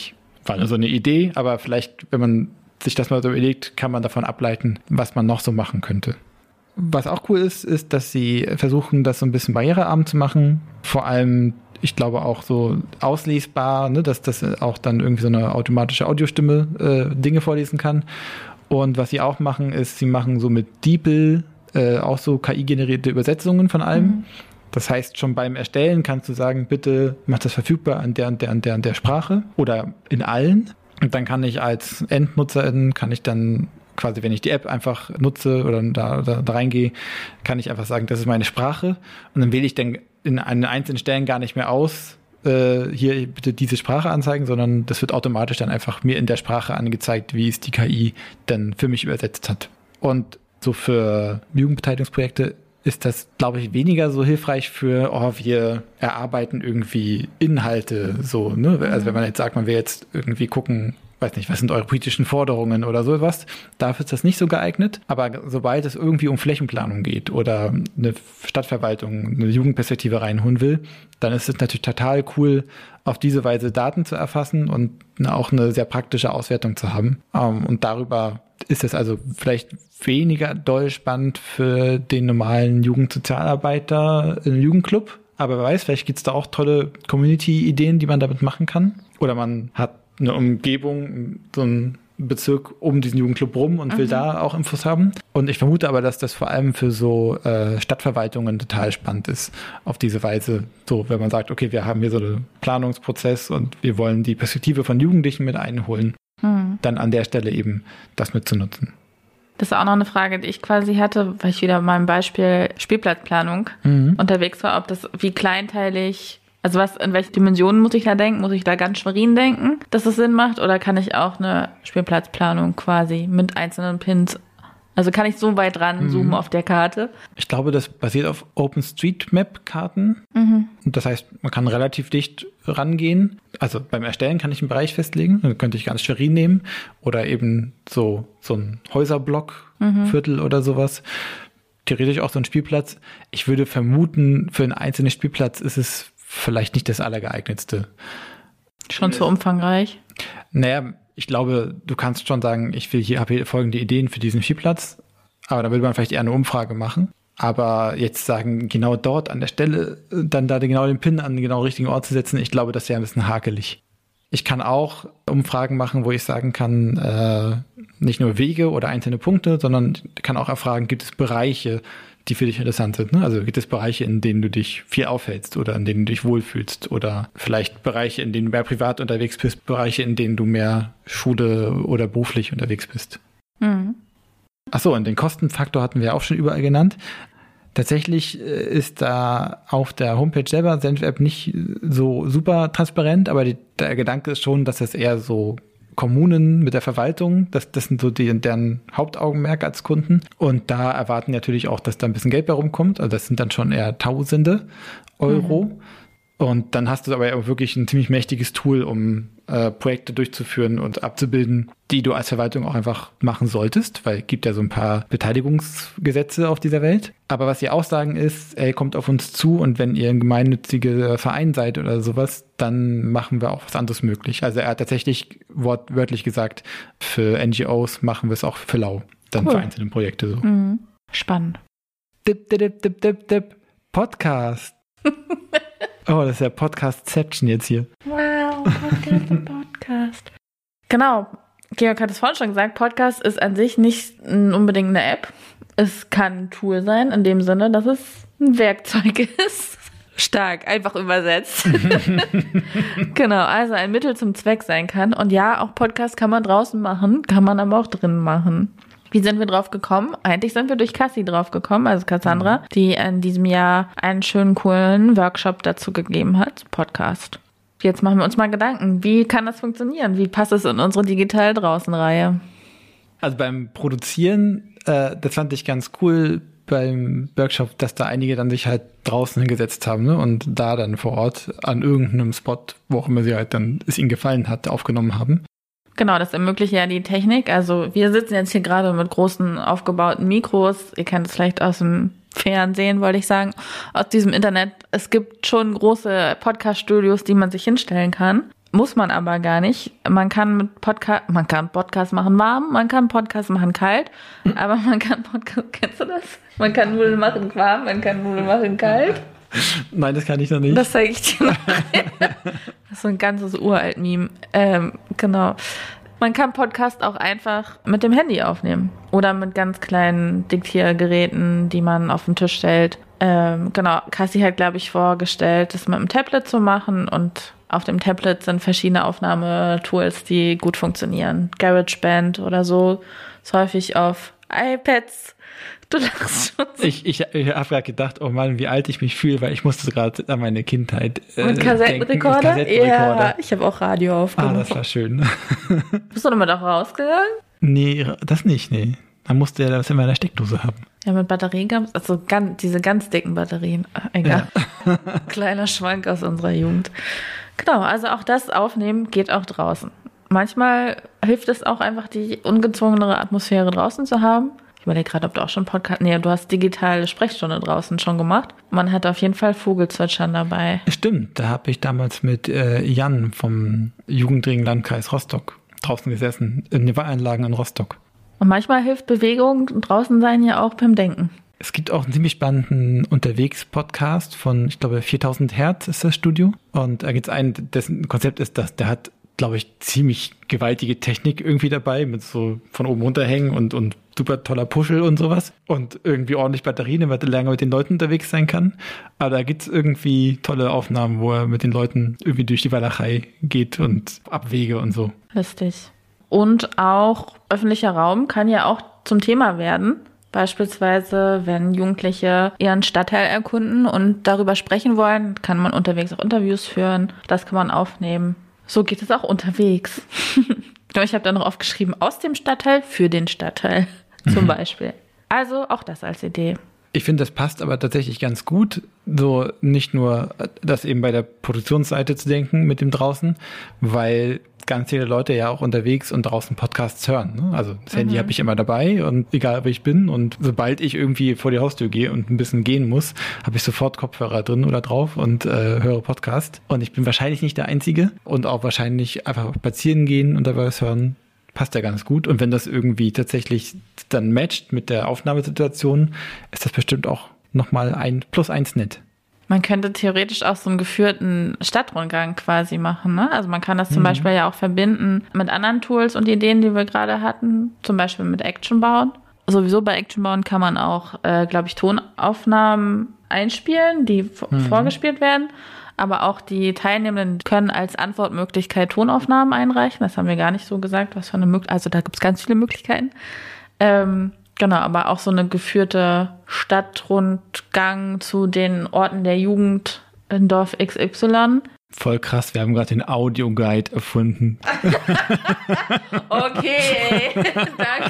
A: War nur so eine Idee, aber vielleicht, wenn man sich das mal so überlegt, kann man davon ableiten, was man noch so machen könnte. Was auch cool ist, dass sie versuchen, das so ein bisschen barrierearm zu machen. Vor allem, ich glaube auch so auslesbar, ne, dass das auch dann irgendwie so eine automatische Audiostimme Dinge vorlesen kann. Und was sie auch machen, ist, sie machen so mit DeepL auch so KI-generierte Übersetzungen von allem. Mhm. Das heißt, schon beim Erstellen kannst du sagen, bitte mach das verfügbar an der und der und der und der Sprache oder in allen. Und dann kann ich als Endnutzerin, dann quasi, wenn ich die App einfach nutze oder da reingehe, kann ich einfach sagen, das ist meine Sprache. Und dann wähle ich dann in einzelnen Stellen gar nicht mehr aus, hier bitte diese Sprache anzeigen, sondern das wird automatisch dann einfach mir in der Sprache angezeigt, wie es die KI dann für mich übersetzt hat. Und so für Jugendbeteiligungsprojekte ist das, glaube ich, weniger so hilfreich für, wir erarbeiten irgendwie Inhalte so, ne? Also wenn man jetzt sagt, man will jetzt irgendwie gucken, weiß nicht, was sind eure politischen Forderungen oder sowas, dafür ist das nicht so geeignet. Aber sobald es irgendwie um Flächenplanung geht oder eine Stadtverwaltung eine Jugendperspektive reinholen will, dann ist es natürlich total cool, auf diese Weise Daten zu erfassen und auch eine sehr praktische Auswertung zu haben. Und darüber ist es also vielleicht weniger doll spannend für den normalen Jugendsozialarbeiter im Jugendclub. Aber wer weiß, vielleicht gibt es da auch tolle Community-Ideen, die man damit machen kann. Oder man hat eine Umgebung, so einen Bezirk um diesen Jugendclub rum und will da auch Infos haben. Und ich vermute aber, dass das vor allem für so Stadtverwaltungen total spannend ist, auf diese Weise. So, wenn man sagt, okay, wir haben hier so einen Planungsprozess und wir wollen die Perspektive von Jugendlichen mit einholen, dann an der Stelle eben das mitzunutzen.
B: Das ist auch noch eine Frage, die ich quasi hatte, weil ich wieder mal im Beispiel Spielplatzplanung unterwegs war, ob das wie kleinteilig, also in welche Dimensionen muss ich da denken? Muss ich da ganz schwerin denken, dass es Sinn macht? Oder kann ich auch eine Spielplatzplanung quasi mit einzelnen Pins, also kann ich so weit ranzoomen auf der Karte? Ich
A: glaube, das basiert auf OpenStreetMap-Karten. Und das heißt, man kann relativ dicht rangehen. Also beim Erstellen kann ich einen Bereich festlegen. Dann könnte ich ganz Schwerin nehmen. Oder eben so ein Häuserblock, Viertel oder sowas. Theoretisch auch so ein Spielplatz. Ich würde vermuten, für einen einzelnen Spielplatz ist es vielleicht nicht das Allergeeignetste.
B: Schon zu umfangreich?
A: Naja, ich glaube, du kannst schon sagen, habe hier folgende Ideen für diesen Spielplatz, aber da würde man vielleicht eher eine Umfrage machen. Aber jetzt sagen, genau dort an der Stelle, dann da genau den Pin an den genau richtigen Ort zu setzen, ich glaube, das wäre ein bisschen hakelig. Ich kann auch Umfragen machen, wo ich sagen kann, nicht nur Wege oder einzelne Punkte, sondern kann auch erfragen, gibt es Bereiche, die für dich interessant sind. Ne? Also gibt es Bereiche, in denen du dich viel aufhältst oder in denen du dich wohlfühlst oder vielleicht Bereiche, in denen du mehr privat unterwegs bist, Bereiche, in denen du mehr Schule oder beruflich unterwegs bist. Achso, und den Kostenfaktor hatten wir auch schon überall genannt. Tatsächlich ist da auf der Homepage selber Senf-App nicht so super transparent, aber der Gedanke ist schon, dass das eher so Kommunen mit der Verwaltung, das sind so deren Hauptaugenmerk als Kunden. Und da erwarten natürlich auch, dass da ein bisschen Geld bei rumkommt. Also das sind dann schon eher Tausende Euro. Und dann hast du aber auch wirklich ein ziemlich mächtiges Tool, um Projekte durchzuführen und abzubilden, die du als Verwaltung auch einfach machen solltest, weil es gibt ja so ein paar Beteiligungsgesetze auf dieser Welt. Aber was sie auch sagen ist, kommt auf uns zu und wenn ihr ein gemeinnütziger Verein seid oder sowas, dann machen wir auch was anderes möglich. Also er hat tatsächlich wortwörtlich gesagt, für NGOs machen wir es auch für lau, dann für einzelne Projekte so.
B: Spannend.
A: Dip, Podcast. Oh, das ist ja Podcast-Ception jetzt hier.
B: Wow, Podcast. Genau. Georg hat es vorhin schon gesagt, Podcast ist an sich nicht unbedingt eine App. Es kann ein Tool sein, in dem Sinne, dass es ein Werkzeug ist. Stark, einfach übersetzt. Genau, also ein Mittel zum Zweck sein kann. Und ja, auch Podcast kann man draußen machen, kann man aber auch drinnen machen. Wie sind wir drauf gekommen? Eigentlich sind wir durch Cassie drauf gekommen, also Cassandra, die in diesem Jahr einen schönen, coolen Workshop dazu gegeben hat, Podcast. Jetzt machen wir uns mal Gedanken, wie kann das funktionieren? Wie passt es in unsere Digital-Draußen-Reihe?
A: Also beim Produzieren, das fand ich ganz cool beim Workshop, dass da einige dann sich halt draußen hingesetzt haben, ne? Und da dann vor Ort an irgendeinem Spot, wo auch immer sie halt dann es ihnen gefallen hat, aufgenommen haben.
B: Genau, das ermöglicht ja die Technik. Also wir sitzen jetzt hier gerade mit großen aufgebauten Mikros. Ihr kennt es vielleicht aus dem Fernsehen, wollte ich sagen, aus diesem Internet. Es gibt schon große Podcast-Studios, die man sich hinstellen kann. Muss man aber gar nicht. Man kann Podcast machen warm, man kann Podcast machen kalt, aber man kann Podcast, kennst du das? Man kann Nudeln machen warm, man kann Nudeln machen kalt.
A: Nein, das kann ich noch nicht.
B: Das zeige ich dir noch. Das ist so ein ganzes Uralt-Meme. Genau. Man kann Podcast auch einfach mit dem Handy aufnehmen oder mit ganz kleinen Diktiergeräten, die man auf den Tisch stellt. Genau, Cassie hat, glaube ich, vorgestellt, das mit dem Tablet zu machen, und auf dem Tablet sind verschiedene Aufnahmetools, die gut funktionieren. GarageBand oder so, ist häufig auf iPads. Du lachst schon so.
A: Ich habe gerade gedacht, oh Mann, wie alt ich mich fühle, weil ich musste gerade an meine Kindheit
B: mit Kassettenrekorder?
A: Denken.
B: Ja, ich habe auch Radio aufgenommen.
A: Das war schön.
B: Bist du damit auch rausgegangen?
A: Nee, das nicht, nee. Man musste ja das immer in der Steckdose haben.
B: Ja, mit Batterien gab es, also diese ganz dicken Batterien. Egal. Ja. Kleiner Schwank aus unserer Jugend. Genau, also auch das Aufnehmen geht auch draußen. Manchmal hilft es auch einfach, die ungezwungenere Atmosphäre draußen zu haben. Ich überlege gerade, ob du auch schon Podcast... Nee, du hast digitale Sprechstunde draußen schon gemacht. Man hat auf jeden Fall Vogelzwitschern dabei.
A: Stimmt, da habe ich damals mit Jan vom Jugendring Landkreis Rostock draußen gesessen, in den Wahlanlagen in Rostock.
B: Und manchmal hilft Bewegung und draußen sein ja auch beim Denken.
A: Es gibt auch einen ziemlich spannenden Unterwegs-Podcast von, ich glaube, 4000 Hertz ist das Studio. Und da gibt es einen, dessen Konzept ist, dass der hat, glaube ich, ziemlich gewaltige Technik irgendwie dabei, mit so von oben runterhängen und super toller Puschel und sowas. Und irgendwie ordentlich Batterien, damit er länger mit den Leuten unterwegs sein kann. Aber da gibt es irgendwie tolle Aufnahmen, wo er mit den Leuten irgendwie durch die Walachei geht und Abwege und so.
B: Lustig. Und auch öffentlicher Raum kann ja auch zum Thema werden. Beispielsweise, wenn Jugendliche ihren Stadtteil erkunden und darüber sprechen wollen, kann man unterwegs auch Interviews führen. Das kann man aufnehmen. So geht es auch unterwegs. Ich habe da noch aufgeschrieben, aus dem Stadtteil für den Stadtteil zum Beispiel. Also auch das als Idee.
A: Ich finde, das passt aber tatsächlich ganz gut, so nicht nur das eben bei der Produktionsseite zu denken mit dem draußen, weil ganz viele Leute ja auch unterwegs und draußen Podcasts hören. Ne? Also das Handy habe ich immer dabei und egal, wo ich bin, und sobald ich irgendwie vor die Haustür gehe und ein bisschen gehen muss, habe ich sofort Kopfhörer drin oder drauf und höre Podcast. Und ich bin wahrscheinlich nicht der Einzige und auch wahrscheinlich einfach spazieren gehen und dabei was hören. Passt ja ganz gut. Und wenn das irgendwie tatsächlich dann matcht mit der Aufnahmesituation, ist das bestimmt auch nochmal ein +1 nett.
B: Man könnte theoretisch auch so einen geführten Stadtrundgang quasi machen, ne? Also man kann das zum Beispiel ja auch verbinden mit anderen Tools und Ideen, die wir gerade hatten. Zum Beispiel mit Action bauen. Sowieso bei Action bauen kann man auch, glaube ich, Tonaufnahmen einspielen, die vorgespielt werden. Aber auch die Teilnehmenden können als Antwortmöglichkeit Tonaufnahmen einreichen. Das haben wir gar nicht so gesagt, was für eine Möglichkeit. Also da gibt es ganz viele Möglichkeiten. Genau, aber auch so eine geführte Stadtrundgang zu den Orten der Jugend in Dorf XY.
A: Voll krass, wir haben gerade den Audioguide erfunden.
B: Okay, danke.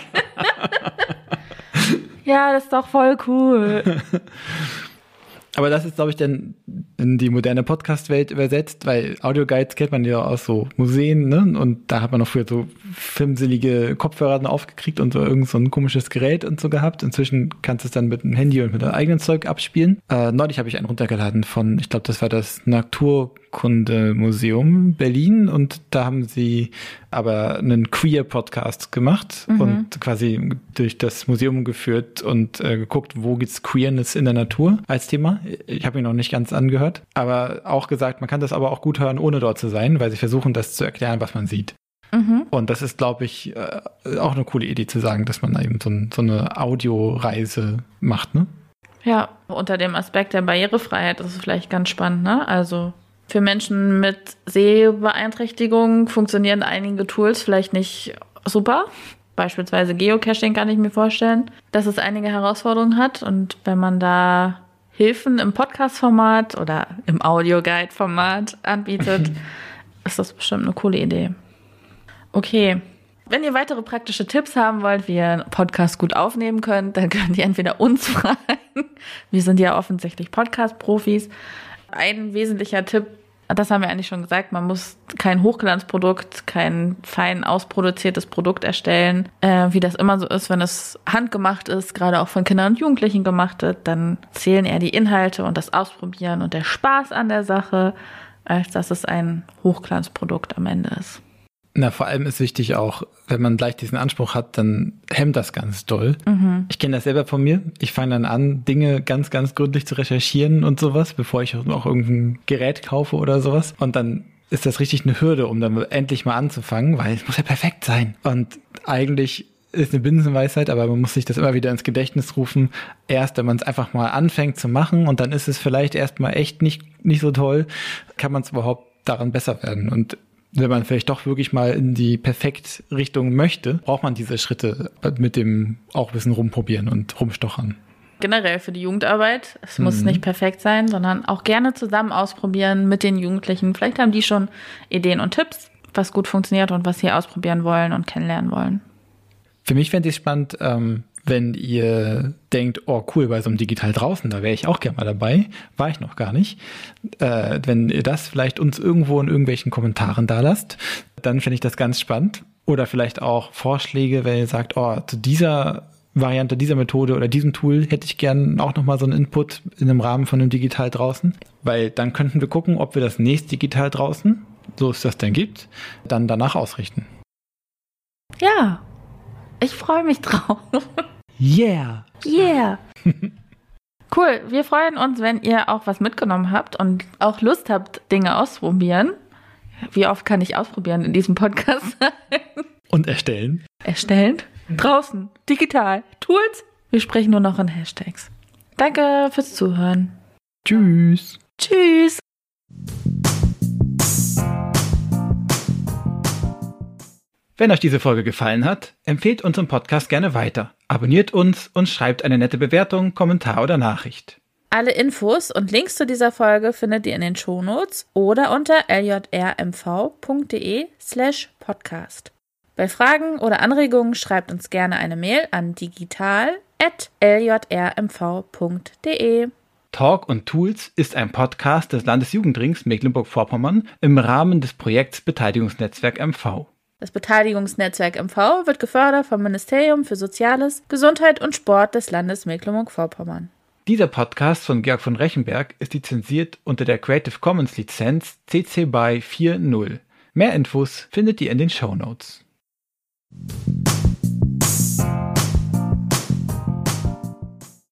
B: Ja, das ist doch voll cool.
A: Aber das ist, glaube ich, dann in die moderne Podcast-Welt übersetzt, weil Audioguides kennt man ja aus so Museen, ne? Und da hat man noch früher so filmselige Kopfhörer aufgekriegt und so irgend so ein komisches Gerät und so gehabt. Inzwischen kannst du es dann mit dem Handy und mit deinem eigenen Zeug abspielen. Neulich habe ich einen runtergeladen von, ich glaube, das war das Naturkundemuseum Berlin, und da haben sie aber einen Queer-Podcast gemacht und quasi durch das Museum geführt und geguckt, wo gibt's Queerness in der Natur als Thema. Ich habe ihn noch nicht ganz angehört, aber auch gesagt, man kann das aber auch gut hören, ohne dort zu sein, weil sie versuchen, das zu erklären, was man sieht. Und das ist, glaube ich, auch eine coole Idee zu sagen, dass man da eben so eine Audioreise macht, ne?
B: Ja, unter dem Aspekt der Barrierefreiheit ist es vielleicht ganz spannend, ne? Also für Menschen mit Sehbeeinträchtigung funktionieren einige Tools vielleicht nicht super. Beispielsweise Geocaching kann ich mir vorstellen, dass es einige Herausforderungen hat. Und wenn man da Hilfen im Podcast-Format oder im Audioguide-Format anbietet, ist das bestimmt eine coole Idee. Okay, wenn ihr weitere praktische Tipps haben wollt, wie ihr einen Podcast gut aufnehmen könnt, dann könnt ihr entweder uns fragen. Wir sind ja offensichtlich Podcast-Profis. Ein wesentlicher Tipp, das haben wir eigentlich schon gesagt, man muss kein Hochglanzprodukt, kein fein ausproduziertes Produkt erstellen. Wie das immer so ist, wenn es handgemacht ist, gerade auch von Kindern und Jugendlichen gemacht wird, dann zählen eher die Inhalte und das Ausprobieren und der Spaß an der Sache. als dass es ein Hochglanzprodukt am Ende ist.
A: Na, vor allem ist wichtig auch, wenn man gleich diesen Anspruch hat, dann hemmt das ganz doll. Ich kenne das selber von mir. Ich fange dann an, Dinge ganz, ganz gründlich zu recherchieren und sowas, bevor ich auch irgendein Gerät kaufe oder sowas. Und dann ist das richtig eine Hürde, um dann endlich mal anzufangen, weil es muss ja perfekt sein. Und eigentlich ist eine Binsenweisheit, aber man muss sich das immer wieder ins Gedächtnis rufen. Erst, wenn man es einfach mal anfängt zu machen und dann ist es vielleicht erstmal echt nicht so toll, kann man es überhaupt daran besser werden. Und wenn man vielleicht doch wirklich mal in die Perfekt-Richtung möchte, braucht man diese Schritte mit dem auch ein bisschen rumprobieren und rumstochern.
B: Generell für die Jugendarbeit. Es muss nicht perfekt sein, sondern auch gerne zusammen ausprobieren mit den Jugendlichen. Vielleicht haben die schon Ideen und Tipps, was gut funktioniert und was sie ausprobieren wollen und kennenlernen wollen.
A: Für mich fände ich es spannend, wenn ihr denkt, oh cool, bei so einem Digital draußen, da wäre ich auch gerne mal dabei. War ich noch gar nicht. Wenn ihr das vielleicht uns irgendwo in irgendwelchen Kommentaren da lasst, dann finde ich das ganz spannend. Oder vielleicht auch Vorschläge, wenn ihr sagt, oh, zu dieser Variante, dieser Methode oder diesem Tool hätte ich gern auch nochmal so einen Input in einem Rahmen von einem Digital draußen. Weil dann könnten wir gucken, ob wir das nächste Digital draußen, so es das denn gibt, dann danach ausrichten.
B: Ja, ich freue mich drauf.
A: Yeah!
B: Yeah! Cool, wir freuen uns, wenn ihr auch was mitgenommen habt und auch Lust habt, Dinge auszuprobieren. Wie oft kann ich ausprobieren in diesem Podcast?
A: Und erstellen.
B: Erstellen? Draußen, digital, Tools. Wir sprechen nur noch in Hashtags. Danke fürs Zuhören.
A: Tschüss.
B: Tschüss.
A: Wenn euch diese Folge gefallen hat, empfehlt unseren Podcast gerne weiter. Abonniert uns und schreibt eine nette Bewertung, Kommentar oder Nachricht.
B: Alle Infos und Links zu dieser Folge findet ihr in den Shownotes oder unter ljrmv.de/podcast. Bei Fragen oder Anregungen schreibt uns gerne eine Mail an digital@ljrmv.de.
A: Talk und Tools ist ein Podcast des Landesjugendrings Mecklenburg-Vorpommern im Rahmen des Projekts Beteiligungsnetzwerk MV.
B: Das Beteiligungsnetzwerk MV wird gefördert vom Ministerium für Soziales, Gesundheit und Sport des Landes Mecklenburg-Vorpommern.
A: Dieser Podcast von Georg von Rechenberg ist lizenziert unter der Creative Commons Lizenz CC BY 4.0. Mehr Infos findet ihr in den Shownotes.